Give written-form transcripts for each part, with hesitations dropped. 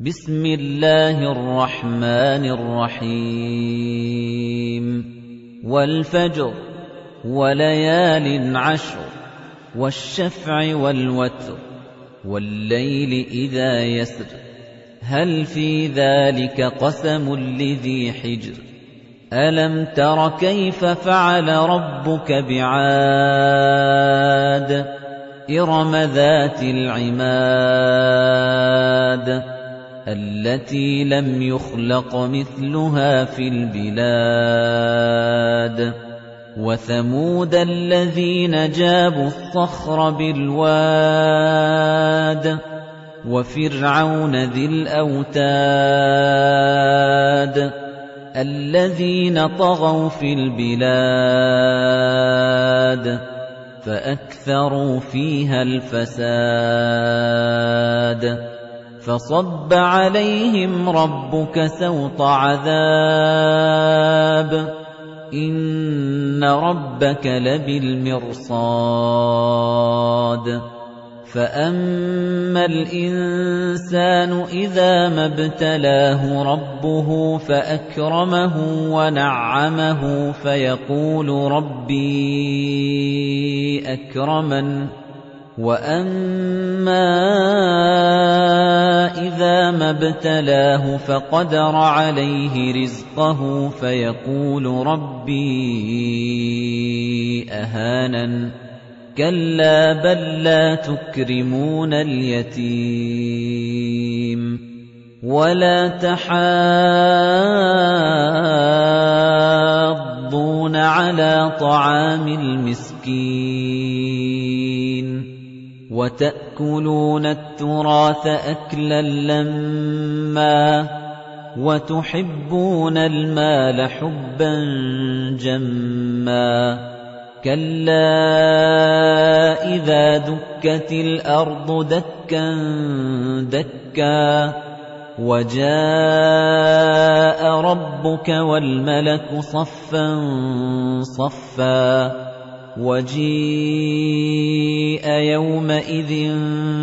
بسم الله الرحمن الرحيم والفجر وليال عشر والشفع والوتر والليل إذا يسر هل في ذلك قسم لذي حجر ألم تر كيف فعل ربك بعاد إرم ذات العماد التي لم يخلق مثلها في البلاد وثمود الذين جابوا الصخر بالواد وفرعون ذي الأوتاد الذين طغوا في البلاد فأكثروا فيها الفساد فصب عليهم ربك سوط عذاب إن ربك لبالمرصاد فأما الإنسان إذا ما ابتلاه ربه فأكرمه ونعمه فيقول ربي أكرمن وأما إذا ما ابتلاه فقدر عليه رزقه فيقول ربي أهانن كلا بل لا تكرمون اليتيم ولا تحاضون على طعام المسكين وتأكلون التراث أكلا لما وتحبون المال حبا جما كلا إذا دكت الأرض دكا دكا وجاء ربك والملك صفا صفا وجيء يومئذ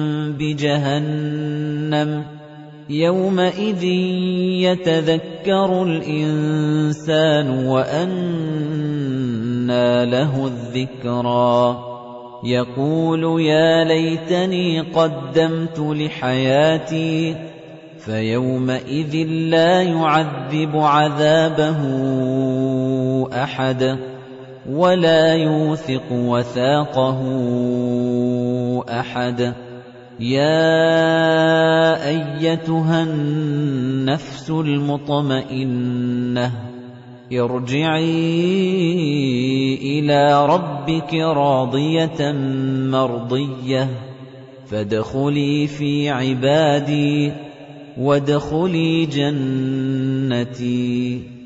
بجهنم يومئذ يتذكر الإنسان وأنى له الذكرى يقول يا ليتني قدمت لحياتي فيومئذ لا يعذب عذابه أحد ولا يوثق وثاقه أحد يا أيتها النفس المطمئنة ارجعي إلى ربك راضية مرضية فادخلي في عبادي وادخلي جنتي